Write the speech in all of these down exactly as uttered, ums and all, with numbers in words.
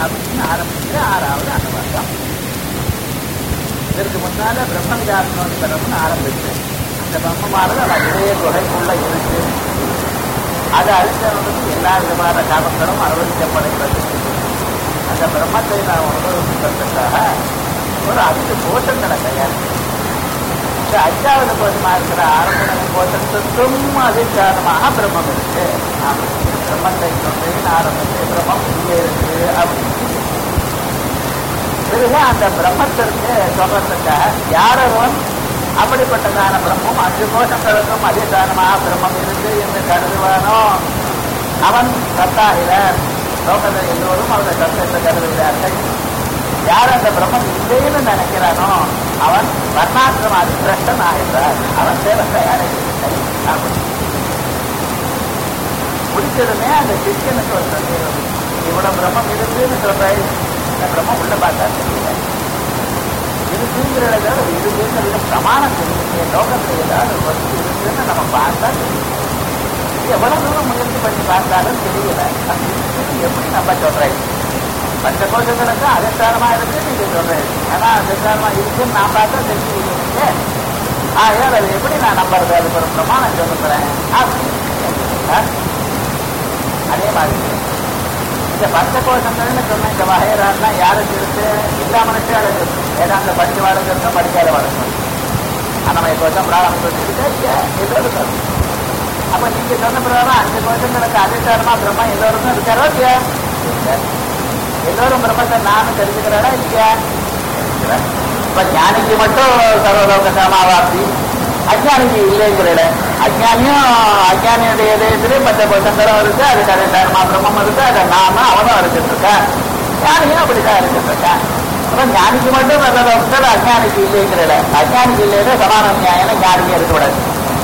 அப்படின்னு ஆரம்பிக்கிற ஆறாவது அனுவாதம். இதற்கு முன்னால பிரம்மவிதாத்மோத்தரம்னு ஆரம்பிச்சு அந்த பிரம்மமானது அவன் இதய குகைக்குள்ள இருக்கு. அதை அழிச்சவனுக்கு எல்லா விதமான காமங்களும் அனுபவிக்கப்படுகிறது. அந்த பிரம்மத்தை நாம் அனுபவிப்பதற்காக ஒரு அஞ்சு கோஷங்களை தயாரிக்கிறோம். இந்த அஞ்சாவது கோஷமாக இருக்கிற ஆரம்ப கோஷத்துக்கும் அதிகாரமாக பிரம்மம் இருக்கு. பிரம்மத்தை சொல்றேன் ஆரம்பத்தை பிரம்மம் இங்கே இருக்கு அப்படின்னு பிறகு அந்த பிரம்மத்திற்கு சொல்றதுக்காக யாரவன் அப்படிப்பட்டதான பிரம்மம் அஞ்சு கோஷங்களுக்கும் அதிகாரமாக பிரம்மம் இருக்கு என்று கருதுவானோ அவன் சத்தாகிறார். லோகத்தை எல்லோரும் அவருடைய சத்தத்தை கருதுகிறார்கள். யார் அந்த பிரம்மம் இல்லைன்னு நினைக்கிறானோ அவன் வர்ணாசிரமாதி பிரஷ்டன் ஆகிறார். அவன் சேவை தயாரிக்கவில்லை. முடிச்சதுமே அந்த சிஷ்யனுக்கு ஒரு சந்தேகம், இவ்வளவு பிரம்மம் இருக்குன்னு சொல்றேன், இந்த பிரம்மம் உள்ள பார்த்தா தெரியல. இருக்குங்கிறத இருக்குங்கிறது பிரமாணம் தெரியுது. லோகத்தில் ஏதாவது வசதி இருக்குன்னு நம்ம பார்த்தா தெரியும். எவ்வளவு தூரம் முயற்சி பண்ணி பார்த்தாலும் தெரியல. எப்படி நம்ம சொல்றேன்? பஞ்ச கோஷங்களுக்கு அதிஷ்டானமா இருக்கு நீங்க சொல்றேன். ஆனா அதிஷ்டானமா இருக்குன்னு நான் பார்த்தா தெரிஞ்சுக்கிட்டீங்க. ஆகையால் அது எப்படி நான் நம்புறது? அதுக்கு ஒரு பிரமாணம் சொல்லுறேன். அதே மாதிரி இந்த பஞ்ச கோஷங்கள்னு சொன்ன இந்த வகையறான்னா யாருக்கு இருக்கு? எல்லா மனுஷனும் இருக்கு. வேதாந்த படிச்சு வாழ்க்கை படிக்காத வாழ்க்கை அன்னமய கோஷம் பிராணம் சொல்லிட்டு எல்லோரும். அப்ப நீங்க சொன்ன பிரகாரம் அஞ்சு கோஷங்களுக்கு அதிஷ்டானமா பிரம்மா எல்லோருக்கும் இருக்காரோ இல்லையா? எல்லோரும் பிரம்மத்தை நானும் தெரிஞ்சுக்கிறாரா இல்லையா? இப்ப ஞானிக்கு மட்டும் சர்வலோக சமாவாப்தி, அஜானிக்கு இல்லைங்கிற அஜானியும் அஜானியுடைய இதயத்திலேயே பச்சை கோஷங்களும் இருக்கு. அதுக்கு அதிஷ்டானமா பிரம்மம் இருக்கு. அதை நானும் அவனும் அரைச்சிட்டு இருக்கேன். ஞானியும் அப்படிதான் அரைச்சிட்டு இருக்கேன். அப்புறம் ஞானிக்கு மட்டும் சர்வலோகத்தில் அஜானிக்கு இல்லைங்கிற அஜானிக்கு இல்லைன்னா சமான நியாயம் ஞானிக்கே இருக்கக்கூடாது.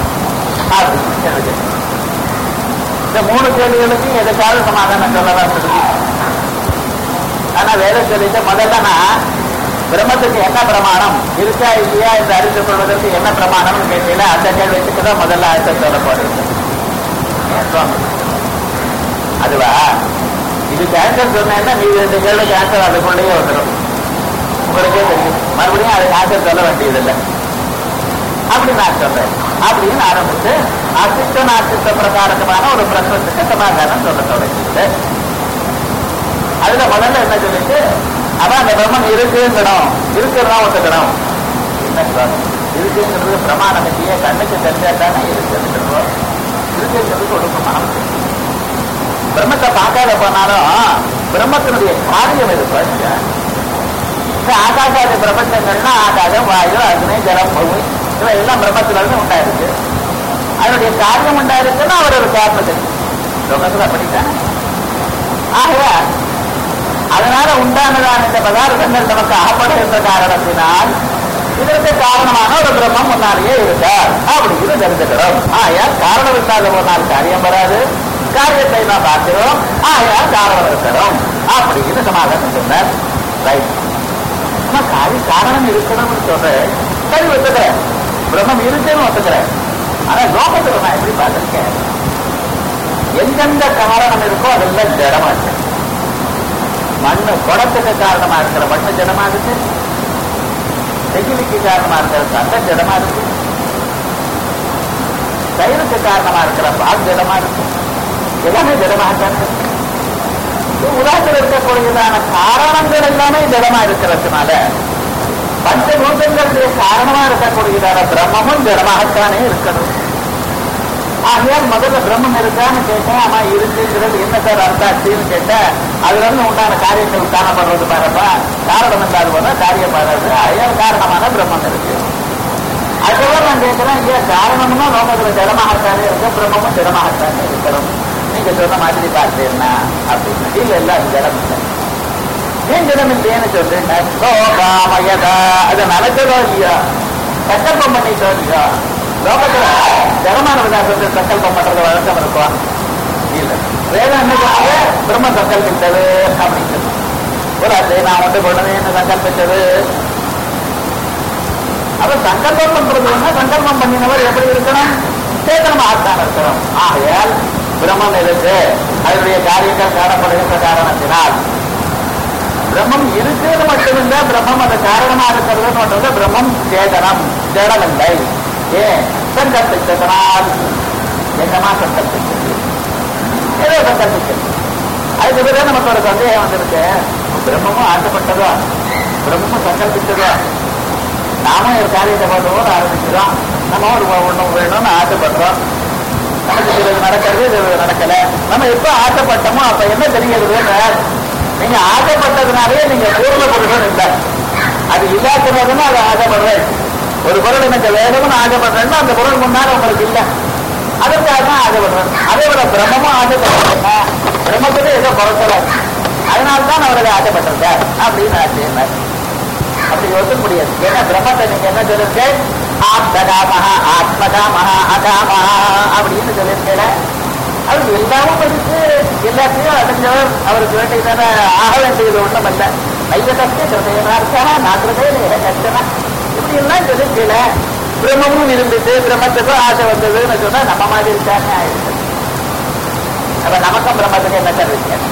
இந்த மூணு கேள்விகளுக்கு எதுக்காக சமாதானம் சொல்லலாம் சொல்லி. ஆனா வேலை சொல்லிட்டு முதல்ல பிரம்மத்துக்கு என்ன பிரமாணம் இருக்கா இல்லையா என்று அறிந்து கொள்வதற்கு என்ன பிரமாணம்னு கேட்டீங்கன்னா அந்த கேள்விக்கு தான் முதல்ல ஆன்சர் சொல்ல போறீங்க. அதுவா இதுக்கு ஆன்சர் சொன்னேன்னா நீ ரெண்டு கேள்விக்கு ஆன்சர் அதுக்குள்ளேயே வந்துடும். உங்களுக்கே தெரியும். மறுபடியும் அதுக்கு ஆன்சர் சொல்ல வேண்டியதில்லை. அப்படி நான் சொல்றேன் அப்படின்னு ஆரம்பிச்சு அசித்த நாசித்த பிரகாரமான ஒரு பிரச்சனைக்கு சமாதானம் சொல்ல தொடங்கிது. அதுல முதல்ல என்ன சொல்லிட்டு அவன் அந்த பிரம்மம் இருக்குங்கணும், இருக்கிறதா ஒத்துக்கணும். என்ன இருக்குங்கிறது பிரமாணம் இல்லையே, கண்ணுக்கு தெரிஞ்சாட்டானே இருக்குன்னு சொல்றோம். இருக்குங்கிறது ஒரு பிரமாணம். பிரம்மத்தை பார்க்காத போனாலும் பிரம்மத்தினுடைய காரியம் இருக்கு. இந்த ஆகாசாதி பிரபஞ்சங்கள்னா ஆகாசம், வாயு, அக்னி, ஜலம், பூமி இவன் எல்லாம் பிரம்மத்திலிருந்து உண்டாயிருக்கு. அதனுடைய காரியம் உண்டாயிருக்குன்னா அவர் ஒரு காரணம் தெரியும். லோகத்தில் அப்படித்தான். ஆகவே அதனால உண்டானதான இந்த பதார்த்தங்கள் நமக்கு அகப்படுகின்ற காரணத்தினால் இதற்கு காரணமான ஒரு பிரம்மம் முன்னாலேயே இருக்கார் அப்படின்னு தெரிஞ்சுக்கிறோம். ஆயால் காரணம் இல்லாத போனால் காரியம் வராது. காரியத்தை நாம் பார்க்கிறோம். ஆயால் காரணம் இருக்கிறோம் அப்படின்னு சமாதானம் சொன்னார். ரைட். ஆனா காரிய காரணம் இருக்கணும்னு சொல்றேன். சரி ஒத்துக்கிறேன், பிரம்மம் இருக்குன்னு ஒத்துக்கிறேன். ஆனா லோகத்துல நான் எப்படி பார்த்திருக்கேன், எந்தெந்த காரணம் இருக்கோ அதெல்லாம் ஜடமா இருக்கு. மண்ணு குடத்துக்கு காரணமா இருக்கிற மண்ணு ஜடமா இருக்கு. நெகிழிக்கு காரணமா இருக்கிற சண்டை ஜடமா இருக்கு. தயிருக்கு காரணமா இருக்கிற பால் ஜடமா இருக்கு. எல்லாமே ஜடமாக இருக்கு. உலகத்தில் இருக்கக்கூடியதான காரணங்கள் எல்லாமே ஜடமா இருக்கிறதுனால பஞ்சபூதங்களுடைய காரணமா இருக்கக்கூடியதான பிரம்மமும் ஜடமாகத்தானே இருக்கணும். ஆகையால் முதல்ல பிரம்மம் இருக்கான்னு கேட்டேன். ஆமா இருக்குங்கிறது என்ன சார் அர்த்தாச்சுன்னு கேட்டேன். அதுல இருந்து உண்டான காரியங்கள் காணப்படுறது பாருப்பா. காரணம் இல்லாத போல காரியம் பாருது. ஆகையால் காரணமான பிரம்மம் இருக்கு. அதுக்கப்புறம் நான் கேட்கிறேன், ஏன் காரணம்னா லோகத்துல ஜடமாகத்தானே இருக்கு, பிரம்மமும் ஜடமாகத்தானே இருக்கணும். நீங்க சொன்ன மாதிரி பார்த்தேன்னா அப்படின்னு இல்ல இல்ல அது ஜடம் இல்லை. ஏன் ஜடம் இல்லையேன்னு சொல்றேன். அது நடக்கிறதோ இல்லையா, சங்கல்பம் பண்ணிட்டோ இல்லையா. லோகத்துல ஜடமான விதாசத்தை சங்கல்பம் பண்றது வழக்கம் இருக்கும். இல்ல வேதம் என்ன சொன்னாங்க, பிரம்ம சங்கல்பித்தது அப்படின்னு ஒரு அது நான் வந்து கொண்டது என்ன சங்கல்பித்தது. அப்ப சங்கல்பம் பண்றதுன்னா சங்கல்பம் பண்ணினவர் எப்படி இருக்கணும், சேதனமாகத்தான் இருக்கணும். ஆகையால் பிரம்மம் இருக்கு, அதனுடைய காரியங்கள் காணப்படுகின்ற காரணத்தினால் பிரம்மம் இருக்குன்னு மட்டுமில்ல, பிரம்மம் அந்த காரணமா இருக்கிறதுன்னு பிரம்மம் சேதனம், ஜடமில்லை. ஏன் சங்கல்பித்ததனால்? என்னமா சங்கல்பிச்சது? ஏதோ சங்கல்பிச்சது. அதுக்கு பிறகு நமக்கு ஒரு சந்தேகம் வந்திருக்கு, பிரம்மமும் ஆசைப்பட்டதோ, பிரம்மமும் சங்கல்பிச்சதோ. நாமும் ஒரு காரியத்தை பண்ணுவோம் ஆரம்பிக்கிறோம், நம்ம ஒரு ஒண்ணு வேணும்னு ஆசைப்படுறோம், நமக்கு இது நடக்கிறது, இது நடக்கல. நம்ம எப்ப ஆசைப்பட்டோமோ அப்ப என்ன தெரிகிறதுன்னு, நீங்க ஆசைப்பட்டதுனாலே நீங்க பூர்ண பொருள்கள் இல்லை. அது இல்லாததுன்னா அதை ஆசைப்படுறேன். ஒரு பொருள் எனக்கு வேணும்னு ஆசைப்படுறேன்னா அந்த பொருள் முன்னாடி உங்களுக்கு இல்லை, அதற்காக தான் ஆசைப்படுறேன். அதே போல பிரம்மமும் ஆசைப்படுறேன்னா பிரம்மத்துக்கு ஏதோ குறைச்சல, அதனால்தான் அவர்கள் ஆசைப்பட்டிருக்கார் அப்படின்னு ஆசையினார். அப்படி யோசிக்க முடியாது. ஏன்னா பிரம்மத்தை நீங்க என்ன சொல்லிருக்க, ஆத்மகாமஹா ஆத்மகாமஹா அகாமஹா அப்படின்னு சொல்லியிருக்கேன். அவருக்கு எல்லாமும் படித்து எல்லாத்தையும் அடைஞ்சவர், அவருக்கு வேண்டியதான ஆக வேண்டியது ஒன்றும் அல்ல. மையத்தே கிருதயனார்த்தா நாக்கிரதே கஷ்டமா இப்படி எல்லாம் சொல்லிருக்கல. பிரம்மமும் இருந்துட்டு பிரம்மத்துக்கும் ஆசை வந்ததுன்னு சொன்னா நம்ம மாதிரி இருக்காங்க ஆயிடுச்சு. அப்ப நமக்கும் பிரம்மத்துக்கு என்ன சார் வித்தியாசம்?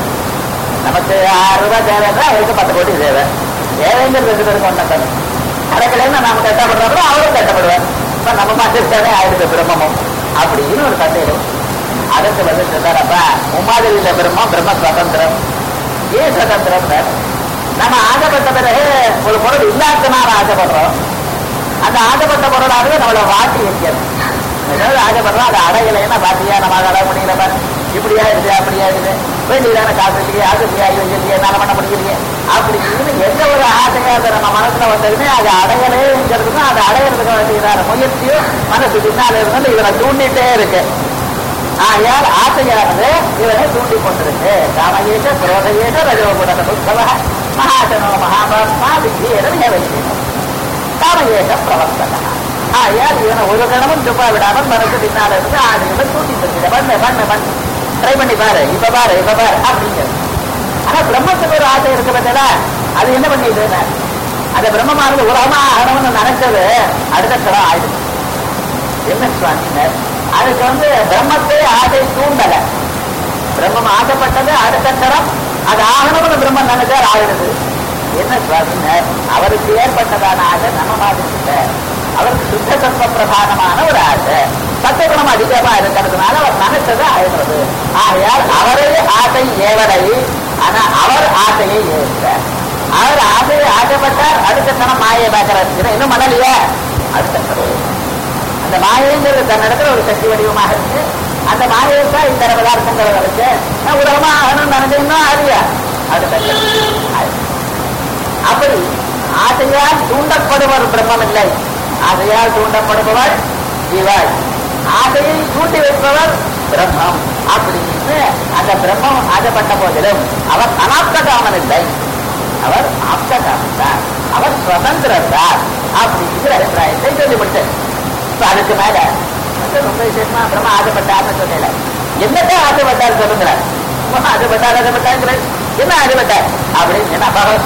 நமக்கு ஆறு ரூபாய் தேவைன்னா அவருக்கு பத்து கோடி தேவை. தேவைங்கிறது ரெண்டு பேருக்கு ஒன்றும் தரும். அடைக்கலைன்னா நாம கட்டப்படுறோம், அவரும் கட்டப்படுவார். இப்ப நம்ம மாதிரி இருக்கானே ஆயிடுச்சு பிரம்மமும் அப்படின்னு ஒரு சந்தேகம். அதற்கு வந்து சொல்றாரப்பா, உமாதிரி இல்ல பிரம்மம், பிரம்ம சுதந்திரம். ஏன் சுதந்திரம்? நம்ம ஆசைப்பட்ட பிறகு ஒரு பொருள் இல்லாதனால ஆசைப்படுறோம். அந்த ஆசைப்பட்ட பொருளாகவே நம்மளை வாட்டி வைக்கிறது. ஏதாவது ஆசைப்படுறோம், அதை அடையலைன்னா பாத்தியா நம்ம அடைய முடியல பாரு, இப்படியா இருக்குது அப்படியா இருக்குது, வேண்டியதான காசு இல்லையே, அது இல்லையா, இது இல்லையே, என்னால பண்ண முடியலையே அப்படின்னு எந்த ஒரு ஆசையாக நம்ம மனசுல வந்ததுமே அது அடையலைங்கிறதுக்கும் அதை அடையிறதுக்கு வேண்டியதான முயற்சியும் மனசு பின்னால இருந்து இவனை தூண்டிட்டே இருக்கு. ஆகையால் ஆசையானது இவனை தூண்டி கொண்டிருக்கு. காமயேஷ குரோதயேஷ ரஜோகுண புத்தவ மகாசனோ மகாபாத்மா வித்யேன வைத்தியம் காமயேஷ பிரவர்த்தன. ஆகையால் இவனை ஒரு கணமும் சும்மா விடாமல் மனசு பின்னால இருந்து ஆசைகளை தூண்டி தருகிற பண்ண பண்ண பண்ண ட்ரை பண்ணி பாரு, இப்ப பாரு இப்ப பாரு அப்படிங்கிறது. ஆனா பிரம்மத்துக்கு ஒரு ஆசை இருக்கு பார்த்தா, அது என்ன பண்ணிட்டு அந்த பிரம்மமானது உலகமா ஆகணும்னு நினைச்சது அடுத்த கடம் ஆயிடுச்சு. என்ன சுவாமினர், அதுக்கு வந்து பிரம்மத்தை ஆசை தூண்டல. பிரம்மம் ஆசைப்பட்டது அடுத்த கரம் அது ஆகணும்னு பிரம்மம் நினைச்சார் ஆயிடுது. என்ன சுவாமினர், அவருக்கு ஏற்பட்டதான ஆசை நம்ம மாதிரி இல்லை. அவருக்கு சுத்த சத்வ பிரதானமான ஒரு ஆசை, சத்துவகுணம் அதிகமா இருக்கிறதுனால அவர் நினைச்சது ஆயிடுறது. ஆகையால் அவரே ஆசை ஏவலை, ஆனா அவர் ஆசையை ஏற்ற. அவர் ஆசையை ஆசைப்பட்டார், அடுத்த கணம் மாயை பார்க்கிறார். இன்னும் மணலையா அடுத்த கணம் அந்த மாயைங்கிறது தன்னிடத்துல ஒரு சக்தி வடிவமாக இருக்கு. அந்த மாயை தான் இந்த பதார்த்தங்களை வரைச்சு உலகமா ஆகணும்னு நினைச்சீங்கன்னா அறியா அடுத்த அப்படி ஆசையால் தூண்டப்படுவர் பிரம்மம் இல்லை. ஆசையால் தூண்டப்படுபவர் இவர், ஆசையை தூண்டி வைப்பவர் பிரம்மம். அப்படின்னு அந்த பிரம்மம் ஆசைப்பட்ட போதிலும் அவர் அனாப்தகாமன் இல்லை, அவர் ஆப்தகாமன் தான், அவர் சுதந்திரம் தான் அப்படிங்கிற அபிப்பிராயத்தை சொல்லிவிட்டு அதுக்கு மேல ரொம்ப விசேஷமா பிரம்ம ஆசைப்பட்டார்னு சொல்லல. என்னதான் ஆசைப்பட்டார் சொல்லுங்கிறார். ஆசைப்பட்டார் ஆசைப்பட்டார் என்ன ஆசைப்பட்டார் அப்படின்னு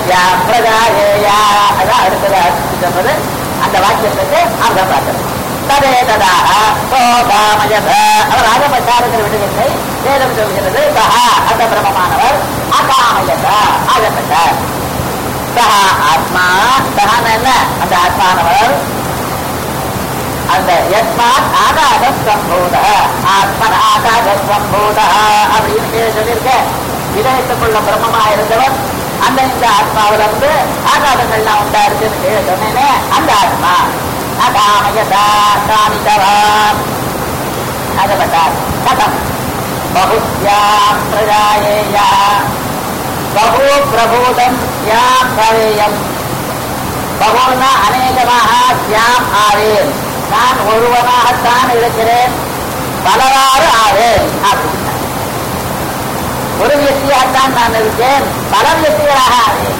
அதான் அடுத்தது சொன்னது. அந்த வாக்கியத்துக்கு அர்த்தம் பார்த்தது ததே ததாக அவர் ஆசைப்பட்டாருங்கிற விடுதலை வேதம் சொல்கிறது. சஹா அந்த பிரம்மமானவர் அகாமயதா ஆசைப்பட்டார். சஹா ஆத்மா, சஹான என்ன அந்த ஆத்மானவர் அந்த யஸ்மாத் ஆகாத சம்பூத ஆத்மன் ஆகாத சம்பூத அப்படின்னு சொல்லியிருக்க. இதயத்துக்குள்ள பிரம்மமா இருந்தவர் அந்த இந்த ஆத்மாவில இருந்து ஆகாதங்கள்லாம் உண்டா இருக்குன்னு சொன்னேனே, அந்த ஆத்மா அகாமயதா காமிதவா ஆகப்பட்டார். கதம் பகுஸ்யாம் பிரஜாயேயா பகு பிரபூதம் ஸ்யாம் பவேயம். பகுனா அநேகமாக ஸ்யாம் ஆவேன், நான் ஒருவனாகத்தான் இருக்கிறேன், பலவாறு ஆவேன் அப்படின்னா. ஒரு வியக்தியாகத்தான் நான் இருக்கேன், பல வியக்திகளாக ஆவேன்.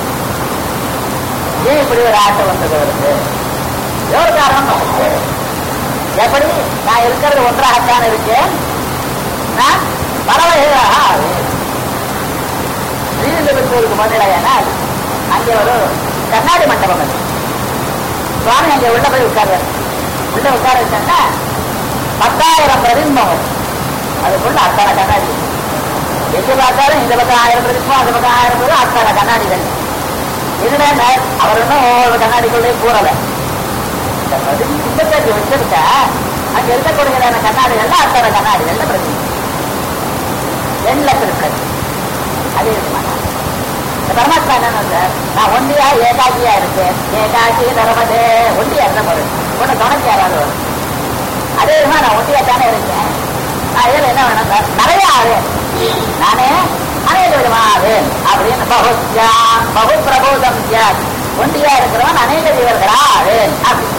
ஏன் இப்படி ஒரு ஆசை வந்தது இருக்கு? ஒரு காரணம் எப்படி நான் இருக்கிறது ஒன்றாகத்தான் இருக்கேன், நான் பல வகைகளாக ஆவேன். ஸ்ரீவில்லிபுத்தூருக்கு மதுரையானால் அங்கே ஒரு கண்ணாடி மண்டபம் இருக்கு. சுவாமி அங்கே உள்ள போய் உட்கார்ற உள்ள உட்கார வச்சாங்கன்னா பத்தாயிரம் பிரதிபிம்பம், அதுக்குள்ள அத்தனை கண்ணாடி. எங்க பார்த்தாலும் இந்த பக்கம் ஆயிரம் பிரதிபிம்பம், அந்த பக்கம் ஆயிரம் பிரதி அத்தனை கண்ணாடிகள். இதுல அவர் இன்னும் ஒவ்வொரு கண்ணாடிக்குள்ளே கூறல. இந்த பதினஞ்சு வச்சிருக்க அங்க இருக்கக்கூடிய கண்ணாடிகள்ல அத்தனை கண்ணாடிகள்ல பிரச்சனை எண்ணில இருக்கிறது. அது இருக்க மாட்டாங்க. இந்த பரமாத்மா என்ன, நான் ஒண்டியா ஏகாக்கியா இருக்கேன், ஏகாக்கி தரவது ஒண்டியா இருந்த போது ஒண்ணு துணைக்கு யாராவது வரும். அதே விதமா நான் ஒண்டியா தானே இருக்கேன். நான் இதுல என்ன வேணும், நிறைய ஆவேன், நானே அநேக விதமா ஆவேன் அப்படின்னு பகுத்யா பகு பிரபோதம் தியாக் ஒண்டியா இருக்கிறவன் அநேக ஜீவர்களா ஆவேன்.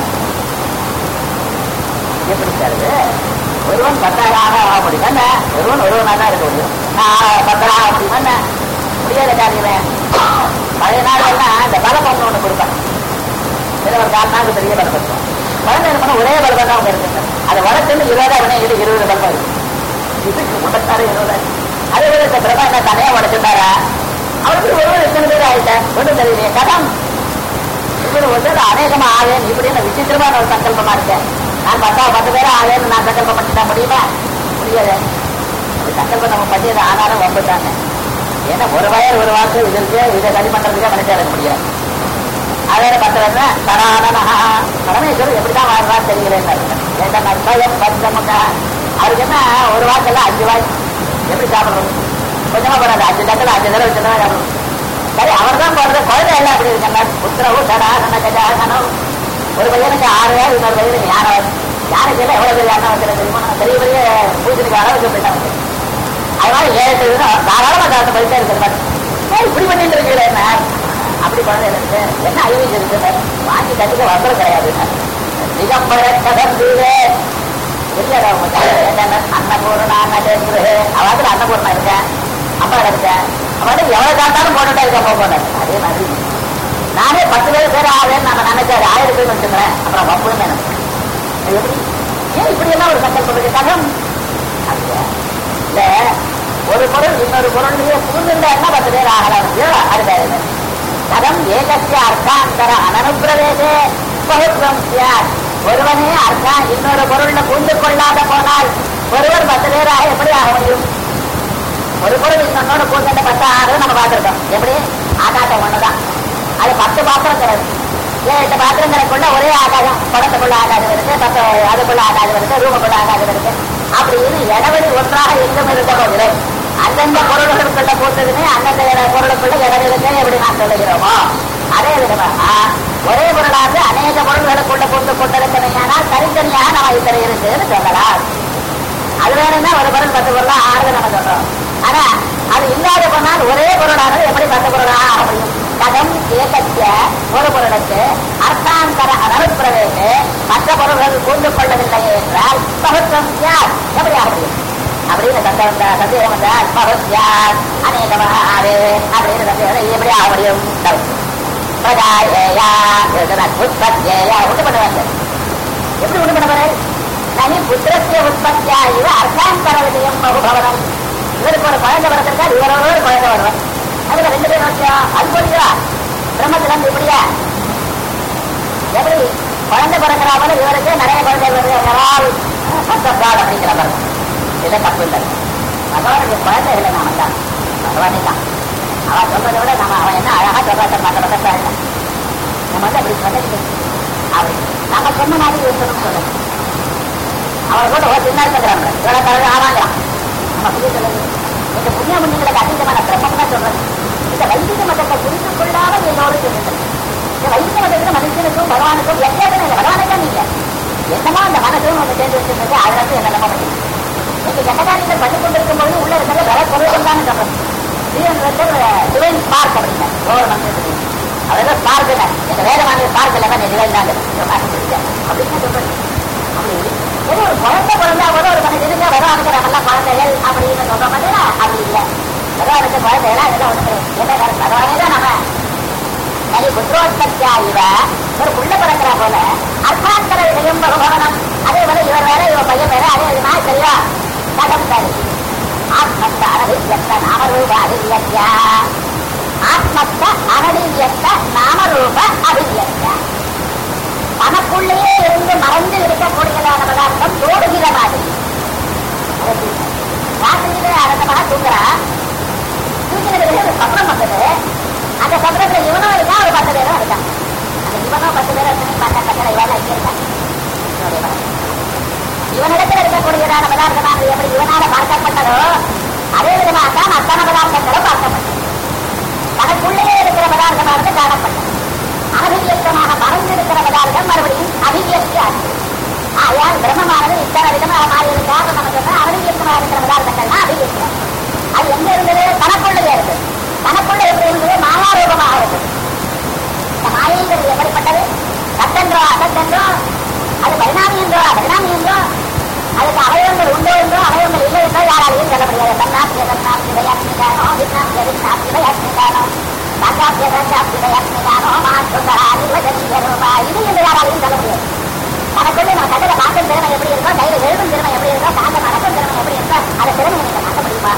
எப்படி தருது? ஒருவன் பத்தாயிரம் ஆக முடியும், ஒருவன் ஒருவனா தான் இருக்க முடியும். நான் பத்தாயிரம் அப்படின்னா முடியாத காரியமே. பழைய நாள்லாம் இந்த பலப்பம் ஒண்ணு கொடுப்பாங்க. சில ஒரு கால் நாளுக்கு பெரிய பலப்பம் குழந்தை என்ன பண்ண ஒரே பலப்பம் தான் அவங்க இருக்கு. அதை வளர்த்து இருபதாயிரம் இது இருபது பலப்பம் இருக்கு. இதுக்கு முப்பத்தாறு இருபதாயிரம். அதே போல இந்த பிரபா என்ன தனியா உடைச்சிருந்தாரா? அவருக்கு ஒருவர் எத்தனை பேர் ஆயிட்டேன் ஒன்றும் தெரியலையே. கதம் இப்படி ஒருத்தர் அநேகமா ஆவேன் இப்படின்னு விசித்திரமான ஒரு சங்கல்பமா இருக்கேன். நான் பத்தா பத்து பேரும் ஆவேன்னு நான் சங்கல்பம் பண்ணிட்டா முடியுமா? முடியாது. அப்படி சங்கல்பம் நம்ம பண்ணியது ஆனாலும் வந்துட்டாங்க. ஏன்னா ஒரு வயர் ஒரு வாக்கு இதற்கு இதை சரி பண்றதுக்கே மனுஷன் இருக்க முடியாது. அதே பத்து வருஷம் சராதனா பரமேஸ்வரர் எப்படிதான் வாழ்றான்னு தெரியலன்னு அவருக்கு என்ன ஒரு வாக்கெல்லாம் அஞ்சு வாய் எப்படி சாப்பிடணும்? கொஞ்சமா போறாது. அஞ்சு தக்கல அஞ்சு தடவை வச்சுதான் சாப்பிடணும். சரி, அவர் தான் போறது. குழந்தை எல்லாம் அப்படி இருக்காங்க. உத்தரவு சடாசன கஜாசனம். ஒரு பையனுக்கு ஆறு வயது, இன்னொரு பையனுக்கு யாராவது யாருக்கு எல்லாம் எவ்வளவு பெரிய அண்ணா வைக்கிற தெரியுமா? பெரிய பெரிய பூஜைக்கு அளவுக்கு போயிட்டாங்க. அதனால ஏழு தாராளமா காலத்தை போயிட்டே இருக்கிறார். இப்படி பண்ணிட்டு இருக்கிற என்ன அப்படி குழந்தை இருக்கு என்ன ஐவீஸ் இருக்கு வாங்கி கண்டிப்பா வசரம் கிடையாது. திகம்பர கதம்பீரே அன்னபூர்ணா நகேந்திரே அவாத்துல அன்னபூர்ணா இருக்கேன், அம்மா இருக்கேன். அவன் எவ்வளவு காட்டாலும் போட்டுட்டா இருக்க போக போட்டாரு. அதே மாதிரி நானே பத்து பேர் பேர் ஆகுதுன்னு நம்ம நினைச்சாரு ஆயிரம் பேர் வச்சுக்கிறேன். அப்புறம் வப்புன்னு எனக்கு எப்படி ஏன் இப்படி எல்லாம் ஒரு சங்கல்பம் இருக்கு? கதம் இல்ல ஒரு பொருள் இன்னொரு பொருள்லயே புகுந்துட்டா என்ன பத்து பேர் ஆகலாம். அடுத்த கதம் ஏகசிய அர்த்தாந்தர அனனுப்பிரவேசே பகுத்வம் சியாத். ஒருவனே அர்த்தம் இன்னொரு பொருள்ல புரிந்து கொள்ளாத போனால் ஒருவர் பத்து பேராக எப்படி ஆக முடியும்? ஒரு பொருள் இன்னொன்னோட பூந்தண்ட பத்து ஆறு நம்ம பார்த்துருக்கோம். எப்படி ஆகாசம் ஒண்ணுதான். அது பத்து பாத்திரம் கிடையாது. ஏன் எட்டு பாத்திரங்களுக்குள்ள ஒரே ஆகாசம், குடத்துக்குள்ள ஆகாசம் இருக்கு, பத்து அதுக்குள்ள ஆகாசம் இருக்கு, ரூமுக்குள்ள ஆகாசம் இருக்கு. அப்படின்னு இடவெளி ஒன்றாக எங்கும் இருக்க போதில்லை. அந்தந்த பொருள்களுக்குள்ள பூத்ததுமே அந்தந்த பொருளுக்குள்ள இடவெளிக்கே எப்படி நான் சொல்லுகிறோமோ அதே விதமாக ஒரே பொருளாக அநேக பொருள்களுக்குள்ள பூத்து கொண்டிருக்கணையானால் தனித்தனியாக நம்ம இத்தனை இருக்குன்னு சொல்லலாம். அது வேணும்னா ஒரு பொருள் பத்து பொருளா ஆறு நம்ம சொல்றோம். ஆனா அது இல்லாத போனால் ஒரே பொருளானது எப்படி பத்து பொருளா முடியும்? கதம் ஏகத்திய ஒரு பொருளுக்கு அர்த்தாந்தர அனனுப்பிரவேசே மற்ற பொருள்கள் பூந்து கொள்ளவில்லையே என்றால் பகுத்வம் யார் எப்படி ஆக முடியும்? அப்படின்னு சந்தேகம் சந்தேகம் வந்தால் பகுத்யார் அநேகமாக ஆறு அப்படின்னு சந்தேகம் எப்படி ஆக முடியும்? உற்பத்தியா உண்டு பண்ணுவாங்க. எப்படி உண்டு பண்ண போற? நனி புத்திரத்திய உற்பத்தியா இவ அர்த்தாந்தர விஜயம் பகுபவனம். இவருக்கு ஒரு குழந்தை வரத்திற்காக இவரோட ஒரு குழந்தை வருவார். அதுல ரெண்டு பேரும் வச்சா அது போலியா பிரம்மத்துல இருந்து இப்படியா எப்படி குழந்தை பிறக்கிறா போல இவருக்கு நிறைய குழந்தை வருது பத்தப்பாடு அப்படிங்கிற மாதிரி இதை தப்பு இல்லை. பகவானுடைய குழந்தைகளை நாம தான் பகவானே தான். அவன் சொல்றதை விட நம்ம அவன் என்ன அழகா சொல்றாங்க மற்ற பக்கத்தா இல்லை. நம்ம வந்து அப்படி சொல்லிட்டு அப்படி நம்ம சொன்ன மாதிரி இருக்கணும்னு சொல்லணும். அவன் கூட ஒரு சின்ன இருக்கிறாங்க இவ்வளவு தரது ஆவாங்களாம். நம்ம புரிய சொல்லுது இந்த புண்ணிய முன்னிகளுக்கு அதிகமான பிரம்மம் தான் சொல்றது. இந்த வைதிக மதத்தை புரிந்து கொள்ளாமல் என்னோடு சொல்லுங்கள். இந்த வைதிக மதத்துக்கு மனுஷனுக்கும் பகவானுக்கும் வித்தியாசம் இல்லை. பகவானுக்கும் இல்லை என்னமோ அந்த மனசும் ஒன்று சேர்ந்து வச்சிருந்தது. அதற்கு என்ன நம்ம முடியும்? நீங்க கட்டகாரியங்கள் பண்ணி கொண்டிருக்கும் போது உள்ள இருக்கிற வேற பொருள் தான் சொல்றது. டிவைன் ஸ்பார்க் அப்படின்னா ஒவ்வொரு மனுஷனுக்கு அதெல்லாம் ஸ்பார்க் இல்லை. எங்க வேதமான ஸ்பார்க் இல்லாம டிவைன் தான் அப்படின்னு சொல்றது. அப்படி ஏதோ ஒரு குழந்தை குழந்தை கூட ஒரு மனுஷனுக்கு பகவானுக்கு நம்மெல்லாம் குழந்தைகள் அப்படின்னு சொல்ற மாதிரி அப்படி இல்லை. பகவானுக்கு குழந்தைகளா இதெல்லாம் ஒண்ணு என்ன பகவானே தான் நம்ம நரி புத்திரோத்பத்தியா இவ ஒரு புள்ள பிறக்கிற போல அர்த்தாந்தர விடயம் பகவானம். அதே போல இவர் வேற இவ பையன் வேற அதே விதமா சரியா கடம் தரு ஆத்மத்த அனடிவியத்த நாமரூப அபிவியத்தியா ஆத்மத்த அனடிவியத்த நாமரூப அபிவியத்தியா. தனக்குள்ளேயே இருந்து மறந்து இருக்கக்கூடியதான பதார்த்தம் தோடுகிற மாதிரி ராத்திரியில அரசமாக தூங்குறா. தூங்கின பிறகு சப்னம் வந்தது. சமுத்திரத்துல இவனும் இருக்கா, ஒரு பத்து பேரும் இருக்கா. அந்த இவனும் பத்து பேரும் பார்க்கப்பட்ட இவன் இங்கே இருக்கா. இவனிடத்தில் இருக்கக்கூடியதான பதார்த்தமானது எப்படி இவனால பார்க்கப்பட்டதோ அதே விதமாகத்தான் அத்தனை பதார்த்தங்களும் பார்க்கப்பட்டது. தனக்குள்ளே இருக்கிற பதார்த்தமானது காணப்பட்டது. அனபிவியக்தமாக மறைந்திருக்கிற பதார்த்தம் மறுபடியும் அபிவியக்தி ஆச்சு. ஆயால் பிரம்மமானது இத்தனை விதமாக மாறி இருக்காக நமக்கு அனபிவியக்தமாக இருக்கிற பதார்த்தங்கள்னா அபிவியக்தம். அது எங்க இருந்தது? தனக்குள்ளே இருக்கு. தனக்குள்ள எப்படி இருந்தது? மாயாரூபமாக இருக்குது. இந்த மாயைங்கிறது எப்படிப்பட்டது? சத்தென்றோ அசத்தென்றோ, அது பரிணாமி என்றோ பரிணாமி என்றோ, அதுக்கு அவயவங்கள் உண்டோ என்றோ அவயவங்கள் இல்லை என்றோ யாராலையும் சொல்ல முடியாது. தன்னாசிய தன்னாசி தயாத்மிகானோ வித்னாசிய வித்னாசி தயாத்மிகானோ சாக்காசிய தன்னாசி தயாத்மிகானோ மாசுந்தரா நிர்வஜனீயரூபா இது என்று யாராலையும் சொல்ல முடியாது. தனக்குள்ளே நம்ம கண்ணில் பார்க்கும் திறமை எப்படி இருக்கோ, கையில் எழுதும் திறமை எப்படி இருக்கோ, காந்த நடக்கும் திறமை எப்படி இருக்கோ, அதை திறமை நீங்க பார்க்க முடியுமா?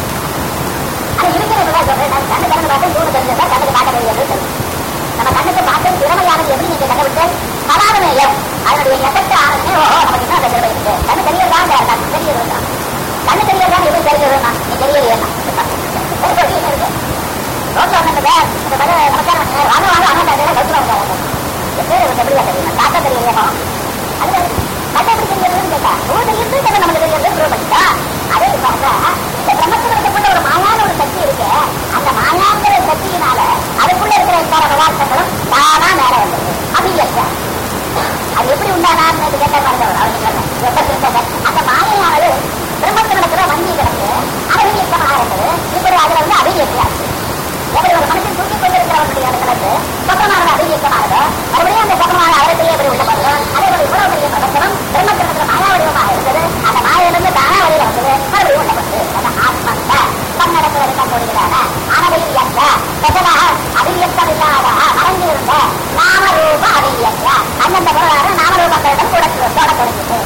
அது இருக்கிறதுதான் சொல்றேன். நான் கண்ணு திறந்து பார்த்தேன், தூணு தெரிஞ்சதா கண்ணுக்கு பார்க்க தெரியாது சொல்லு. நம்ம கண்ணுக்கு பார்க்கும் திறமையானது எப்படி நீங்க கண்டுபிடிச்சு பலாதமேயம் அதனுடைய எஃபெக்ட் ஆனதுமே ஓஹோ நமக்கு இன்னும் அந்த திறமை இருக்கு. கண்ணு தெரியறதா கண்ணு தெரியறதா கண்ணு தெரியறதா எப்படி தெரிஞ்சதுன்னா நீ தெரியலையா இருக்கு. ரோட்ல வந்து இந்த மாதிரி நமஸ்காரம் வாங்க வாங்க வாங்க கருத்துல வந்தாங்க எப்படி எப்படியா தெரியும் தாத்தா தெரியலையா அது கண்ணை எப்படி தெரியறதுன்னு கேட்டா உங்களுக்கு இருந்து கண்ணை நமக்கு தெரியறது ப்ரூவ் பண்ணிட்டா. அதே பார்த்தா இந்த பிரம்மத்தில் இருக்கக்கூடிய ஒரு மாயான ஒரு சக்தி இருக்கு. அந்த மாயாங்கிற சக்தியினால அதுக்குள்ள இருக்கிற எல்லா பதார்த்தங்களும் தானா மேல வந்தது அபிவியக்தம். அது எப்படி உண்டானான்னு கேட்ட மறந்தவர் அவருக்கு அந்த மாயையானது பிரம்மத்தில் நடக்கிற வங்கி கிடக்கு அபிவியக்தமாக இருந்தது. இப்படி அதுல வந்து அபிவியக்தியாச்சு. எப்படி ஒரு மனுஷன் தூக்கி கொண்டிருக்கிறவர்களுடைய கிடக்கு சொப்பமானது அபிவியக்தமானதோ மறுபடியும் அந்த சொப்பமான அவரத்தையே எப்படி விட்டப்படுதோ அதே போல இவ்வளவு பெரிய பிரபஞ்சம் பிரம்மத்தில் இருக்கிற மாயா வடிவமாக இருந்தது. அந்த மாயிலிருந்து தானா வழியில் வந்தது மறுபடியும் விட்டப்பட்டு அந்த ஆத்மந்த தன்னடத்தில் இருக்கக்கூடியதான அனபிவியக்த பெற்றதாக அபிவியக்தம் இல்லாத மறைந்திருந்த நாமரூப அபிவியக்த அந்தந்த பொருளாதார நாமரூபங்களிடம் கூட தொட தொடங்கியது.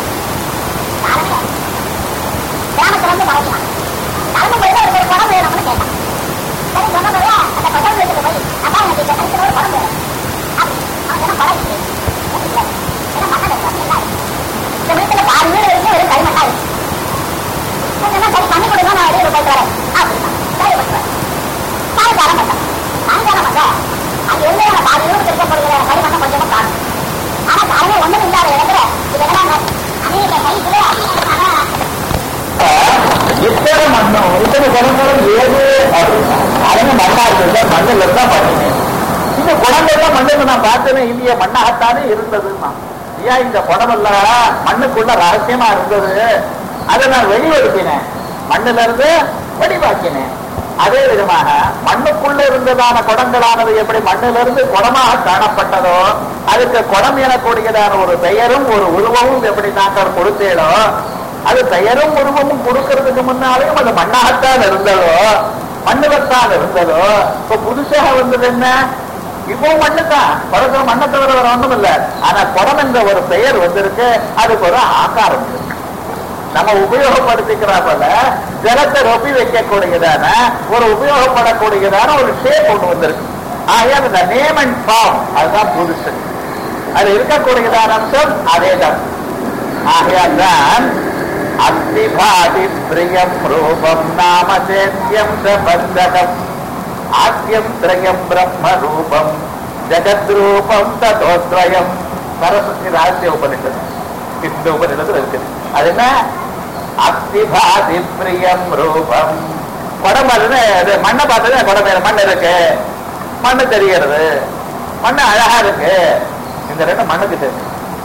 கிராமத்துல வந்து மறைக்கலாம் நடந்து போயிட்டு ஒரு குடம் வேணும்னு கேட்டான். சரி சொன்ன போது அந்த குடம் வீட்டுக்கு போய் அப்பா எனக்கு கிடைக்கிற ஒரு குடம் வேணும் அவன் குடம் ஏன்னா மண்ணை எல்லாம் இந்த வீட்டுல பாதி வீடு இருக்கு வெறும் கைமண்ணா இருக்கு. சரி பண்ணி கொடுங்க நான் வெளியே போயிட்டு வரேன் அப்படின்னா சரி பண்ணுவேன். சாயங்காலம் பண்ணேன் சாயங்காலம் வந்தா அது எல்லாம் பாதி வீடு இருக்கக்கூடிய கைமண்ணை கொஞ்சமா காணும். ஆனா காலமே ஒண்ணும் இல்லாத இடத்துல இது எல்லாம் அநேக கைகளே இத்தனை மண்ணும் இத்தனை குழந்தைகளும் ஏது அவங்க மண்ணா இருக்கு மண்ணில் தான் பண்ணினேன். இந்த குழந்தைதான் மண்ணுக்கு நான் பார்த்தேனே இல்லையே மண்ணாகத்தானே இருந்ததுன்னா ஏன் இந்த குடமல்ல மண்ணுக்குள்ள ரகசியமா இருந்தது. அதை நான் வெளியெடுத்தினேன் மண்ணில இருந்து வடிவாக்கினேன். அதே விதமாக மண்ணுக்குள்ள இருந்ததான குடங்களானது எப்படி மண்ணிலிருந்து குடமாக காணப்பட்டதோ அதுக்கு குடம் எனக்கூடியதான ஒரு பெயரும் ஒரு உருவமும் எப்படி நாங்கள் கொடுத்தேனோ அது பெயரும் உருவமும் கொடுக்கறதுக்கு முன்னாலேயும் அது மண்ணாகத்தான் இருந்ததோ மண்ணுலத்தான் இருந்ததோ. இப்ப புதுசாக வந்தது என்ன? இப்போ மண்ணுதான் குடத்துல மண்ணை தவிர வர ஒன்றும் இல்லை. ஆனா குடம் என்ற ஒரு பெயர் வந்திருக்கு. அதுக்கு ஒரு ஆகாரம் இருக்கு. நம்ம உபயோகப்படுத்திக்கிறா போல ஜலத்தை ரொப்பி வைக்கக்கூடியதான ஒரு உபயோகப்படக்கூடியதான ஒரு ஷேப் ஒண்ணு வந்திருக்கு. ஆகையால் இந்த நேம் அண்ட் ஃபார்ம் அதுதான் புதுசு. அது இருக்கக்கூடியதான அம்சம் அதேதான். ஆகையால் தான் அஸ்திபாதி பிரியம் ரூபம் நாம சேத்தியம் சபந்தகம் ஆத்யம் திரயம் பிரம்ம ரூபம் ஜெகத் ரூபம் ததோத்ரயம். சரஸ்வதி ரகசிய உபனிஷத்து இந்த உபனிஷத்துல இருக்குது. அது என்ன? அஸ்திபாதி பிரியம் ரூபம். குடம் அது மண்ணை பார்த்தது குடம் வேற மண் இருக்கு மண்ணு தெரிகிறது மண்ணு அழகா இருக்கு. இந்த ரெண்டு மண்ணுக்கு தெரியும்.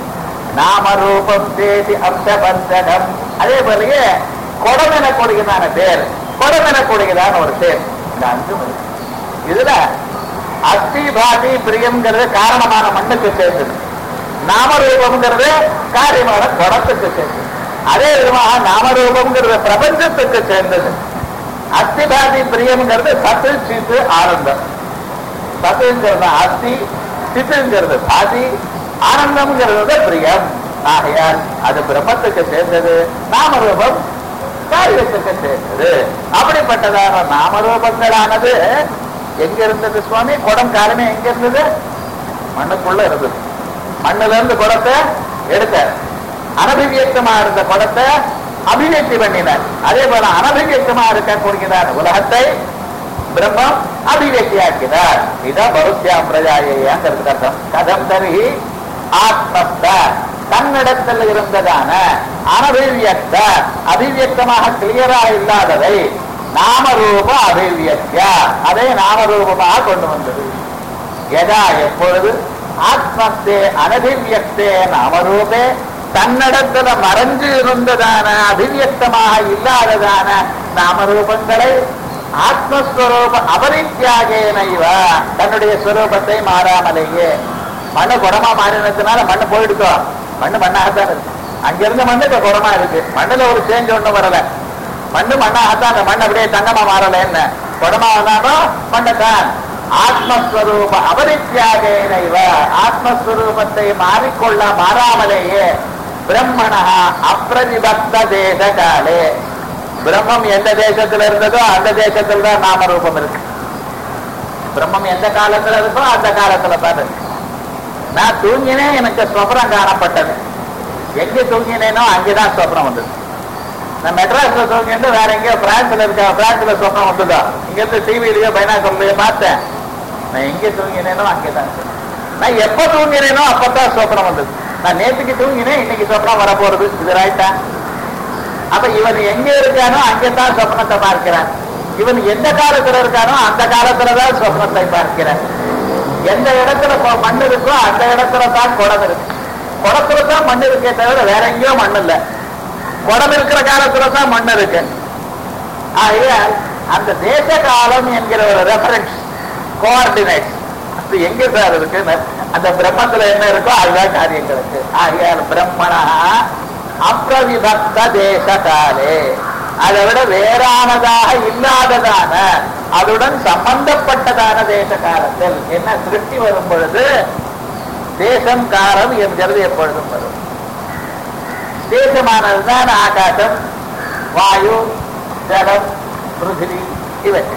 நாம ரூபம் தேதி அம்சபந்தகம். அதே போலயே குடம் எனக்கூடியதான பேர் குடம் எனக்கூடியதான ஒரு பேர் இந்த அஞ்சு இதுல அஸ்திபாதி பிரியம்ங்கிறது காரணமான மண்ணுக்கு சேர்ந்தது. நாமரூபம்ங்கிறது காரியமான குடத்துக்கு சேர்ந்தது. அதே விதமாக நாமரூபம்ங்கிறது பிரபஞ்சத்துக்கு சேர்ந்தது. அஸ்திபாதி பிரியம்ங்கிறது சத்து சித்து ஆனந்தம். சத்துங்கிறது அஸ்தி சித்துங்கிறது பாதி ஆனந்தம்ங்கிறது பிரியம். ஆகையால் அது பிரம்மத்துக்கு சேர்ந்தது. நாமரூபம் காரியத்துக்கு சேர்ந்தது. அப்படிப்பட்டதான நாமரூபங்களானது எங்க இருந்தது சுவாமி? குடம் காலமே எங்க இருந்தது? மண்ணுக்குள்ள இருந்தது. மண்ணுல இருந்து குடத்தை எடுத்த அனபிவியக்தமா இருந்த குடத்தை அபிவியக்தி பண்ணினார். அதே போல அனபிவியக்தமா இருக்கக்கூடியதான உலகத்தை பிரம்மம் அபிவியக்தியாக்கிறார். இதான் பருத்தியாம் பிரஜாயேங்கிறதுக்கு அர்த்தம். கதம் தருகி ஆத்மஸ்த தன்னிடத்தில் இருந்ததான அனபிவியக்த அபிவியக்தமாக கிளியரா இல்லாததை நாமரூப அபிவியக்தியா அதை நாமரூபமாக கொண்டு வந்தது. எதா எப்பொழுது ஆத்மத்தே அனபிவியக்தே நாமரூபே தன்னிடத்துல மறைஞ்சு இருந்ததான அபிவியக்தமாக இல்லாததான நாமரூபங்களை ஆத்மஸ்வரூப அபரித்தியாகேனைவ தன்னுடைய ஸ்வரூபத்தை மாறாமலேயே மண்ணு குடமா மாறினதுனால மண்ணு போயிடுத்தோம். மண்ணு மண்ணாகத்தான் இருக்கு. அங்கிருந்த மண்ணு இப்ப குடமா இருக்கு. மண்ணுல ஒரு சேஞ்ச் ஒண்ணும் வரல. மண்ணு மண்ணாகத்தான் அந்த மண் அப்படியே தங்கமா மாறல. என்ன குடமா வந்தாலும் மண்ணுதான். ஆத்மஸ்வரூப அபரித்தியாகேனைவ ஆத்மஸ்வரூபத்தை மாறிக்கொள்ள மாறாமலேயே பிரம்மணா அப்பிரதிபக்த தேச காலே பிரம்மம் எந்த தேசத்துல இருந்ததோ அந்த தேசத்துல தான் நாமரூபம் இருக்கு. பிரம்மம் எந்த காலத்துல இருக்கோ அந்த காலத்துல தான் இருக்கு. நான் தூங்கினேன், எனக்கு சொப்னம் காணப்பட்டது. எங்க தூங்கினேனோ அங்கேதான் சொப்னம் வந்தது. நான் மெட்ராஸ்ல தூங்கிட்டு வேற எங்கேயோ பிரான்ஸ்ல இருக்க பிரான்ஸ்ல சொப்னம் வந்ததோ இங்க இருந்து டிவிலயோ பைனாக்குலயோ பார்த்தேன். நான் எங்க தூங்கினேனோ அங்கேதான். நான் எப்ப தூங்கினேனோ அப்பதான் சொப்னம் வந்தது. நான் நேற்றுக்கு தூங்கினேன், இன்னைக்கு சொப்னம் வரப்போறது. இது ரைட்டா? அப்ப இவன் எங்க இருக்கானோ அங்கேதான் சொப்னத்தை பார்க்கிறான். இவன் எந்த காலத்துல இருக்கானோ அந்த காலத்துலதான் சொப்னத்தை பார்க்கிறான். எந்த இடத்துல மண் இருக்கோ அந்த இடத்துல தான் குடம் இருக்கு. குடத்துல தான் மண் இருக்கே தவிர வேற எங்கேயோ மண் இல்ல. குடம் இருக்கிற காலத்துல தான் மண் இருக்கு. ஆகையால் அந்த தேச காலம் என்கிற ஒரு ரெஃபரன்ஸ் கோஆர்டினேட் அது எங்க சார் இருக்கு? அந்த பிரம்மத்துல என்ன இருக்கோ அதுதான் காரியங்களுக்கு. ஆகையால் பிரம்மணா அப்பிரவிபக்த தேச காலே அதை விட வேறானதாக இல்லாததான அதுடன் சம்பந்தப்பட்டதான தேச காலத்தில் என்ன சிருஷ்டி வரும் பொழுது தேசம் காலம் என்கிறது எப்பொழுதும் வரும். தேசமானதுதான் ஆகாசம், வாயு, ஜலம், பிருத்திவி இவற்றை.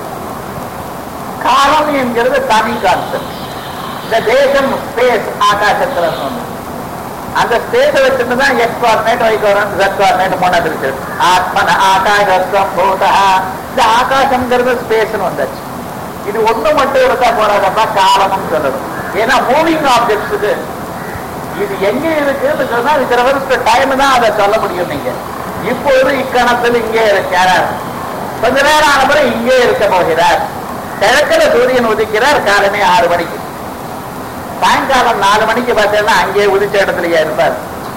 காலம் என்கிறது தனி கான்செப்ட். இந்த தேசம் ஸ்பேஸ் ஆகாசத்துல சொன்ன அந்த ஸ்பேஸை வச்சுட்டுதான் X coordinate, Y coordinate, Z coordinate மூணு இருக்கு. ஆத்மன ஆகாசம் பூதா இந்த ஆகாசம்ங்கிறது ஸ்பேஸ்னு வந்தாச்சு. இது ஒண்ணு மட்டும் இருக்கா போறாதப்பா காலம்னு சொல்லணும். ஏன்னா மூவிங் ஆப்ஜெக்ட்ஸுக்கு இது எங்க இருக்குன்னு சொன்னா இருக்கிற டைம் தான் அதை சொல்ல முடியும். நீங்க இப்பொழுது இக்கணத்தில் இங்கே இருக்கிறார், கொஞ்ச நேரம் ஆன பிறகு இங்கே இருக்க போகிறார். கிழக்கில சூரியன் உதிக்கிறார் காலமே ஆறு மணிக்கு. சாயங்காலம் நாலு மணிக்கு பார்த்தீங்கன்னா அங்கே உதிச்ச இடத்துலயே இருப்பார்.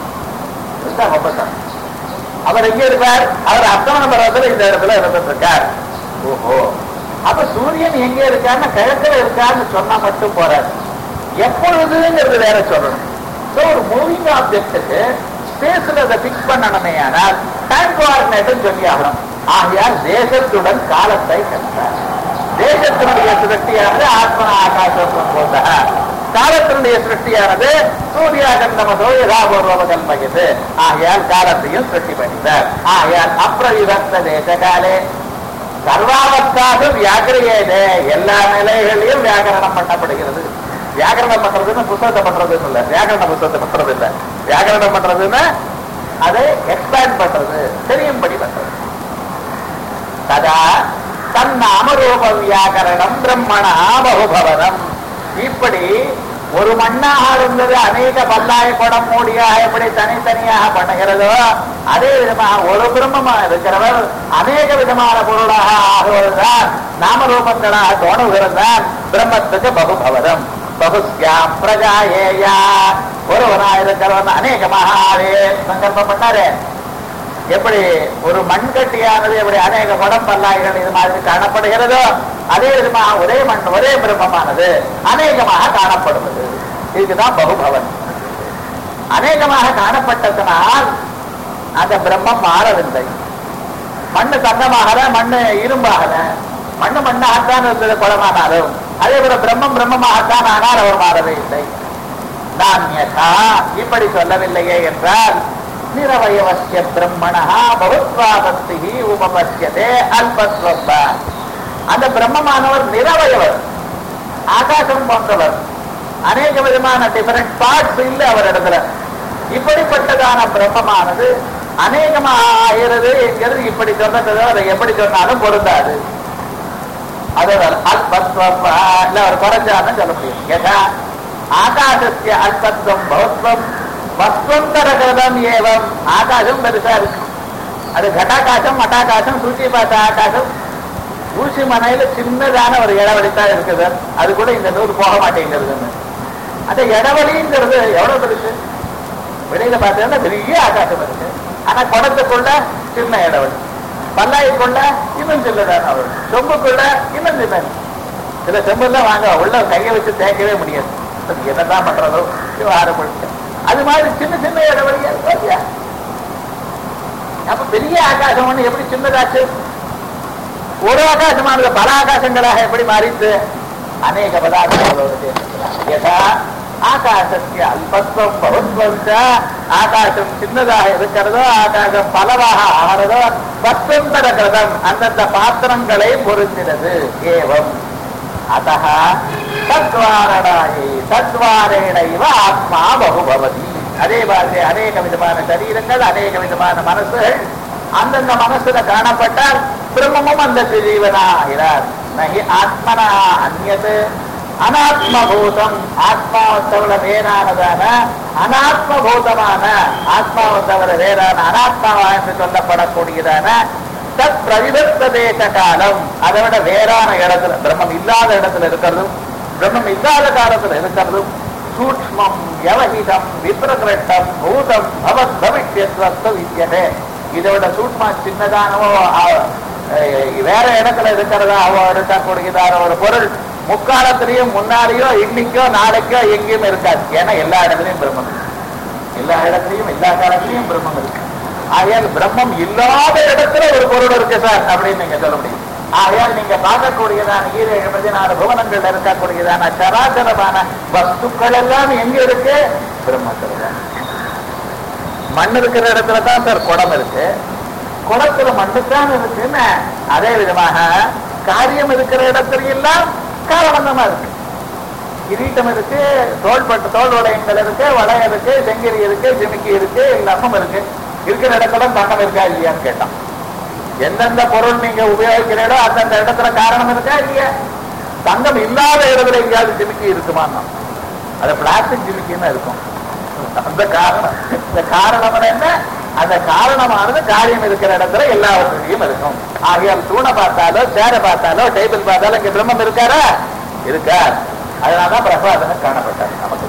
அவர் எங்க இருப்பார்? அவர் அஸ்தமன பருவத்தில் இந்த இடத்துல இருந்துட்டு இருக்கார். ஓஹோ, அப்ப சூரியன் எங்க இருக்காருன்னா கிழக்கில இருக்காருன்னு சொன்னா மட்டும் போறாரு. எப்பொழுதுங்கிறது வேற சொல்லணும். ஒரு மூவிங் ஆப்ஜெக்டுக்கு ஸ்பேஸ்ல அதை பிக்ஸ் பண்ணணுமே ஆனால் டைம் கோஆர்டினேட் சொல்லி ஆகணும். ஆகையால் தேசத்துடன் காலத்தை கண்டார். தேசத்தினுடைய சிருஷ்டியானது ஆத்மன ஆகாசம் போன்ற காலத்தினுடைய சிருஷ்டியானது சூரியாகந்தமதோ யதாபூர்வகல்பயது. ஆகையால் காலத்தையும் சிருஷ்டி பண்ணினார். ஆகையால் அப்பிரவிபக்த தேச காலே சர்வாவஸ்தாக வியாக்கிரையேதே எல்லா நிலைகளிலும் வியாக்கரணம் பண்ணப்படுகிறது. வியாக்கரணம் பண்றதுன்னு புத்தகத்தை பண்றதுன்னு இல்ல, வியாக்கரண புத்தகத்தை பண்றது இல்ல. வியாக்கரணம் பண்றதுன்னு அதை எக்ஸ்பேண்ட் பண்றது, தெரியும்படி பண்றது. ததா தன் நாமரூப வியாக்கரணம் பிரம்மணா பகுபவனம். இப்படி ஒரு மண்ணாக இருந்தது அநேக பல்லாய குடம் மூடியாக எப்படி தனித்தனியாக பண்ணுகிறதோ அதே விதமாக ஒரு பிரம்மமாக இருக்கிறவர் அநேக விதமான பொருளாக ஆகுவதுதான் நாமரூபங்களாக தோணுகிறதுதான் பிரம்மத்துக்கு பகுபவனம். பகுஸ்யாம் பிரஜாயேயா ஒருவனாயிருக்கிறவன் அநேகமாக ஆவே சங்கல்பம் பண்ணாரு. எப்படி ஒரு மண்கட்டியானது எப்படி அநேக குடம் பல்லாய்கள் இது மாதிரி காணப்படுகிறதோ அதே விதமாக ஒரே மண் ஒரே பிரம்மமானது அநேகமாக காணப்படுவது. இதுக்குதான் பகுபவன். அநேகமாக காணப்பட்டதனால் அந்த பிரம்மம் மாறவில்லை. மண்ணு தங்கமாகல, மண்ணு இரும்பாகல, மண்ணு மண்ணாகத்தான் இருந்தது குளமானாலும். அதே போல பிரம்மம் பிரம்மமாகத்தான் ஆனால் அவர் மாறவே இல்லை. நான் இப்படி சொல்லவில்லையே என்றால் நிரவயவசிய பிரம்மணா பகுத்வாபஸ்தி உபபஸ்யதே அல்பஸ்வப்ப. அந்த பிரம்மமானவர் நிரவயவர், ஆகாசம் போன்றவர், அநேக விதமான டிஃபரெண்ட் பார்ட்ஸ் இல்லை அவர் இடத்துல. இப்படிப்பட்டதான பிரம்மமானது அநேகமாக ஆகிறது என்கிறது இப்படி சொன்னதோ அதை எப்படி சொன்னாலும் பொருந்தாது. அது அல்பத்வம் இல்ல ஒரு குறைஞ்சான்னு சொல்ல முடியும். ஏதா ஆகாசத்திய அல்பத்வம் பௌத்வம் வஸ்வந்தரகிருதம் ஏவம். ஆகாசம் பெருசா இருக்கு, அது கட்டாகாசம் மட்டாகாசம் சூச்சி பார்த்த ஆகாசம் ஊசி மனையில சின்னதான ஒரு இடவெளித்தான் இருக்குது, அது கூட இந்த நூறு போக மாட்டேங்கிறதுன்னு. அந்த இடவெளிங்கிறது எவ்வளவு பெருசு, வெளியில பார்த்தீங்கன்னா பெரிய ஆகாசம் இருக்கு, ஆனா குடத்துக்குள்ள சின்ன இடவெளி, பல்லாய்க்குள்ள இன்னும் சின்னதான அவள், சொம்புக்குள்ள இன்னும் சின்ன. சில செம்புலாம் வாங்க உள்ள கையை வச்சு தேய்க்கவே முடியாது, என்னதான் பண்றதோ ஆரம்பிச்சு. அது மாதிரி சின்ன சின்ன இடவெளியா. அப்ப பெரிய ஆகாசம் ஒண்ணு எப்படி சின்னதாச்சு, ஒரு ஆகாசமானது பல ஆகாசங்களாக எப்படி மாறித்து அநேக பதார்த்தங்களோடு. யதா ஆகாசத்திய அல்பத்வம் பகுத்வம் ஆகாசம் சின்னதாக இருக்கிறதோ ஆகாசம் பலவாக ஆகிறதோ வஸ்வந்தர கிருதம் அந்தந்த பாத்திரங்களை பொருந்தினது. ஏவம் அத்தः தத்வாரணாயை தத்வாரேண இவ ஆத்மா பகுபவதி. அதே மாதிரி அநேக விதமான சரீரங்கள் அநேக விதமான மனசுகள் அந்தந்த மனசுல காணப்பட்டால் பிரம்மமும் அந்த ஜீவனாகிறார். நகி ஆத்மனா அந்நியது அனாத்மபூதம். ஆத்மாவை தவிர வேறானதான அனாத்மபூதமான ஆத்மாவை தவிர வேறான அனாத்மாவா என்று சொல்லப்படக்கூடியதான தத் பிரவிபத்த தேச காலம், அதை விட வேறான இடத்துல பிரம்மம் இல்லாத இடத்துல இருக்கிறதும் பிரம்மம் இல்லாத காலத்துல இருக்கிறதும் சூக்ஷ்மம் வியவஹிதம் விப்ரகிருஷ்டம் பூதம் பவத் பவிஷ்யத்வஸ்து வித்யதே. இதோட சூட்மா சின்னதானவோ வேற இடத்துல இருக்கிறதா அவ இருக்கக்கூடியதான ஒரு பொருள் முக்காலத்திலையும் முன்னாடியோ இன்னைக்கோ நாளைக்கோ எங்கேயும் இருக்காது. ஏன்னா எல்லா இடத்துலையும் பிரம்மம் இருக்கு, எல்லா இடத்துலையும் எல்லா காலத்திலையும் பிரம்மம் இருக்கு. ஆகையால் பிரம்மம் இல்லாத இடத்துல ஒரு பொருள் இருக்கு சார் அப்படின்னு நீங்க சொல்ல முடியும். ஆகையால் நீங்க பார்க்கக்கூடியதான ஈர எழுபத்தி நாலு புவனங்கள்ல இருக்கக்கூடியதான சராசரமான வஸ்துக்கள் எல்லாம் எங்க இருக்கு, பிரம்மத்துல. மண் இருக்கிற இடத்துல தான் சார் குடம் இருக்கு, குடத்துல மண்ணுத்தான் இருக்குன்னு. அதே விதமாக காரியம் இருக்கிற இடத்துல எல்லாம் காரணமா இருக்கு. கிரீட்டம் இருக்கு, தோள்பட்டு தோல் வளையங்கள் இருக்கு, வளையம் இருக்கு, செங்கிரி இருக்கு, ஜிமிக்கி இருக்கு, எல்லாமும் இருக்கு. இருக்கிற இடத்துல தங்கம் இருக்கா இல்லையான்னு கேட்டான். எந்தெந்த பொருள் நீங்க உபயோகிக்கிறீங்களோ அந்தந்த இடத்துல காரணம் இருக்கா இல்லையா? தங்கம் இல்லாத இடத்துல எங்கேயாவது ஜிமிக்கி இருக்குமான்னா அது பிளாஸ்டிக் ஜிமிக்கின்னு இருக்கும். அந்த காரணம் இந்த காரணம் என்ன, அந்த காரணமானது காரியம் இருக்கிற இடத்துல எல்லாவற்றையும் இருக்கும். ஆகையால் தூணை பார்த்தாலோ சேரை பார்த்தாலோ டேபிள் பார்த்தாலோ இங்க பிரம்மம் இருக்காரா, இருக்கார். அதனாலதான் பிரசாதம் காணப்பட்டார். நமக்கு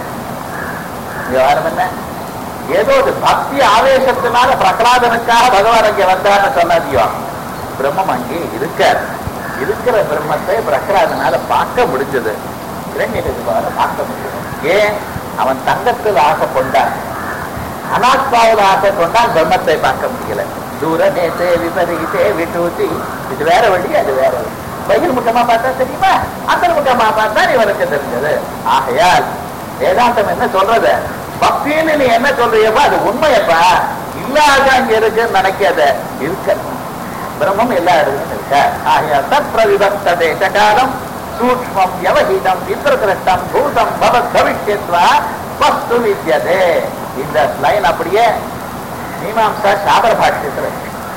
விவகாரம் என்ன, ஏதோ ஒரு பக்தி ஆவேசத்தினால பிரகலாதனுக்காக பகவான் அங்கே வந்தான்னு சொன்னாதியோ, பிரம்மம் அங்கே இருக்கார். இருக்கிற பிரம்மத்தை பிரகலாதனால பார்க்க முடிஞ்சது, இரண்யகசிபால பார்க்க முடியும். ஏன், அவன் தங்கத்தில் ஆசை கொண்டான், அனாத்மாவில் ஆசை கொண்டான், பிரம்மத்தை பார்க்க முடியல. தூர நேசே விபரீதே விட்டூத்தி, இது வேற வழி அது வேற வழி. பகிர்முகமா பார்த்தா தெரியுமா, அந்தர்முகமா பார்த்தா இவனுக்கு தெரிஞ்சது. ஆகையால் வேதாந்தம் என்ன சொல்றது, பக்தின்னு நீ என்ன சொல்றியப்பா அது உண்மையப்பா, இல்லாத அங்க இருக்குன்னு நினைக்காத, இருக்க பிரம்மம் எல்லா இடத்துலையும் இருக்க. ஆகையால் தத் பிரவிபக்த தேச காலம் சூக்ஷ்மம் வியவஹிதம் விப்ரகிருஷ்டம் பூதம் பவத் பவிஷ்யத்வா வஸ்து வித்யதே. இந்த லைன் அப்படியே மீமாம்சா சாபர பாஷ்யத்துல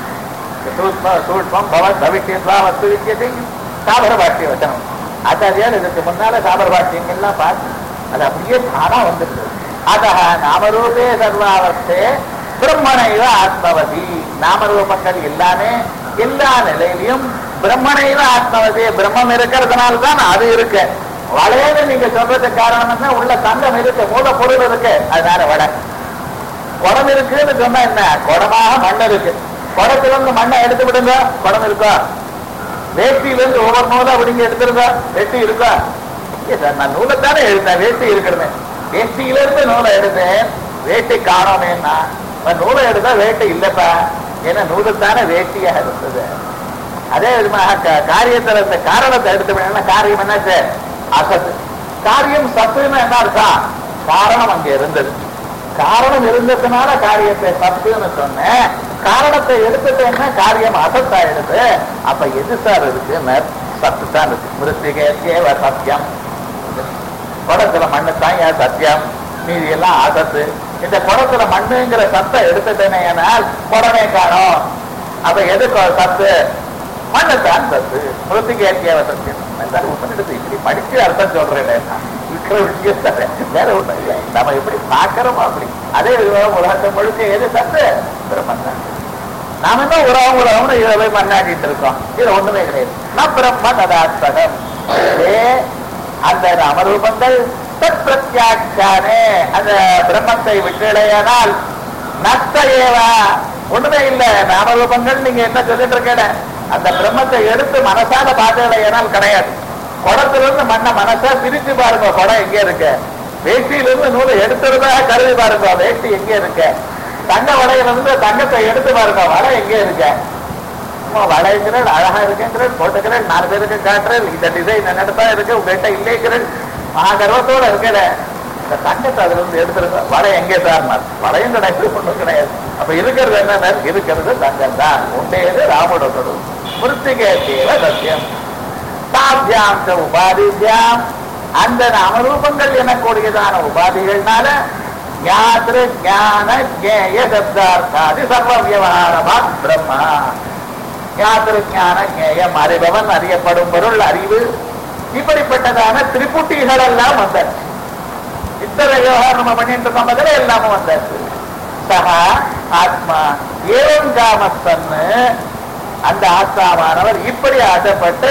சூக்ஷ்மம் பவத் பவிஷ்யத்வா வஸ்து வித்யதே சாபர பாஷ்ய வச்சனம். ஆச்சாரியால் இதுக்கு முன்னால சாபர பாஷ்யங்கள்லாம் பார்த்து அது அப்படியே தானா வந்துருக்கு. அதஹ நாமரூபே சர்வாவஸ்தே பிரம்மனைவ ஆத்மவதி. நாமரூபங்கள் எல்லாமே எல்லா நிலையிலையும் பிரம்மனைவ ஆத்மவதி, பிரம்மம் இருக்கிறதுனால்தான் அது இருக்கு. வளையன்னு நீங்க சொல்றது காரணம் என்ன, உள்ள தங்கம் இருக்கு, மூல பொருள் இருக்கு, அதனால வடை. குடம் இருக்குன்னு சொன்னா என்ன, குடமாக மண் இருக்கு, குடத்திலிருந்து மண்ணை எடுத்து விடுங்க, குடம் இருக்கா. வேட்டியிலிருந்து ஒவ்வொரு நூலை அப்படிங்க எடுத்துருங்க, வெட்டி இருக்கா. சார் நான் நூலைத்தானே எழுந்தேன், வேட்டி இருக்கிறேன், வேட்டியிலிருந்து நூலை எடுத்தேன், வேட்டி காணோமேன்னா நூலை எடுத்தா வேட்டி இல்லப்பா, ஏன்னா நூலைத்தானே வேட்டியாக இருந்தது. அதே விதமாக காரியத்துல இந்த காரணத்தை எடுத்து காரியம் என்னாச்சு, அசத்து. காரியம் சத்துன்னு என்ன அர்த்தம், காரணம் அங்க இருந்தது, காரணம் இருந்ததுனால காரியத்தை சத்துன்னு சொன்னேன். காரணத்தை எடுத்துட்டேன்னா காரியம் அசத்தாயிடுது. அப்ப எது சார் இருக்குன்னு சத்து தான் இருக்கு. மிருத்திகேவ சத்தியம், குடத்துல மண்ணுத்தான் ஏன் சத்தியம், மீதி எல்லாம் அசத்து. இந்த குடத்துல மண்ணுங்கிற சத்தை எடுத்துட்டேனேனால் குடமே காணும். அப்ப எது சத்து, மண்ணத்தான் தத்து மிருத்திகேத்தியாவ சத்தியம் உபநிடத்து இப்படி படிச்சு அர்த்தம் சொல்றேன் இருக்கிற விஷயம் வேற ஒண்ணு இல்லை. நம்ம எப்படி பார்க்கிறோமோ அப்படி அதே உலகத்தை முழுக்க எது சத்து பிரம்மன் தான். நாம என்ன உறவு உறவுன்னு இதை போய் மண்ணாடிட்டு இருக்கோம். இது ஒண்ணுமே கிடையாது. நான் பிரம்ம ததாத்மகம் அந்த நாமரூபங்கள் தத் பிரத்யாட்சானே அந்த பிரம்மத்தை விட்டுடையானால் நஷ்ட ஏவா ஒண்ணுமே இல்லை. நாமரூபங்கள் நீங்க என்ன சொல்லிட்டு இருக்க அந்த பிரம்மத்தை எடுத்து மனசால பார்த்துடையானால் கிடையாது. குடத்திலிருந்து மண்ண மனசா பிரிச்சு பாருங்க. குடம் எங்க இருக்கு? வேஷ்டியிலிருந்து நூலை எடுத்துறதா கருதி பாருங்க. வேஷ்டி எங்க இருக்கு? தங்க வளையிலிருந்து தங்கத்தை எடுத்து பாருங்க. வலை எங்க இருக்கு? வளைக்கிறேன் அழகா இருக்குங்கிறேன் போட்டுக்கிறேன் நாலு பேருக்கு காட்டுறேன் இந்த டிசைன் என்னடா இருக்கு உங்ககிட்ட இல்லைக்கிறேன் மகா கர்வத்தோட இருக்கிற இந்த தங்கத்தை அதுல இருந்து எடுத்துருங்க. வலை எங்கே சார்? வளையும் கிடையாது ஒன்றும் கிடையாது. அப்ப இருக்கிறது என்ன? இருக்கிறது தங்கம் தான். உண்டேது ராமுடத்தோடு மிருத்திகேத்தியவ சத்தியம் சாத்தியாம் உபாதித்யாம் அந்த நாமரூபங்கள் எனக்கூடியதான உபாதிகள்னால ஞாத்திரு ஞான ஜேய சப்தார்த்தாதி சர்வ வியவகாரமா பிரம்மா ஞாத்திரு ஞான ஜேயம் அறிபவன் அறியப்படும் பொருள் அறிவு இப்படிப்பட்டதான திரிபுட்டிகள் எல்லாம் வந்தாச்சு. இத்தனை விவகாரம் நம்ம பண்ணிட்டு இருக்கோம் பதில எல்லாமும் வந்தாச்சு. சகா ஆத்மா ஏவம் காமஸ்தன்னு அந்த ஆத்மாவானவர் இப்படி ஆசைப்பட்டு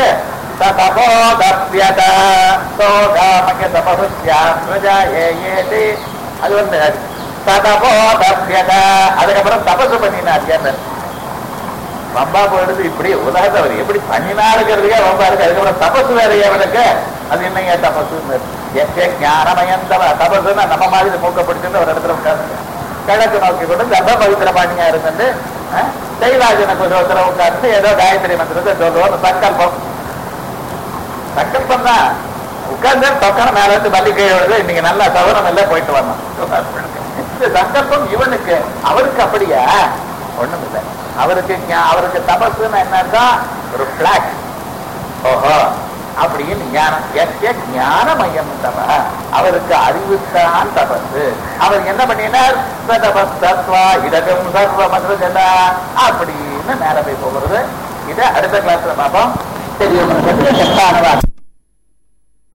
அது வந்து அதுக்கப்புறம் தபசு பண்ணினார். பம்பா போயிடுது இப்படி உலகத்தை அவர் எப்படி பண்ணினாருங்கிறதுக்கே ரொம்ப இருக்கு. அதுக்கப்புறம் தபசு வேற அவனுக்கு அது என்னையா தபசு ஞானமயந்தவ தபசுன்னா நம்ம மாதிரி மூக்கப்படுத்துன்னு ஒரு இடத்துல உட்கார்ந்து கிழக்கு நோக்கி கொண்டு கர்ப்ப பவித்திர பாணியா இருந்து கைலாஜன குசோத்திர உட்கார்ந்து ஏதோ காயத்ரி மந்திரத்தை சொல்லுவோம். சங்கல்பம் சங்கல்பம் தான் உட்கார்ந்து தொக்கன மேல இருந்து மல்லிகை விழுது இன்னைக்கு நல்லா சவரம் எல்லாம் போயிட்டு வரணும். இந்த சங்கல்பம் இவனுக்கு அவருக்கு அப்படியா ஒண்ணும் இல்லை. அவருக்கு அவருக்கு தபசுன்னு என்னன்னா ஒரு பிளாக் ஓஹோ அப்படின்னு ஞானம் எஸ்ய ஞானமயம் தப அவருக்கு அறிவுத்தான் தபசு. அவர் என்ன பண்ணினார்? தபஸ்தத்வா இடகம் சர்வ மதுரஜதா அப்படின்னு மேல போய் போகிறது. இதை அடுத்த கிளாஸ்ல பார்ப்போம். தெரியும்.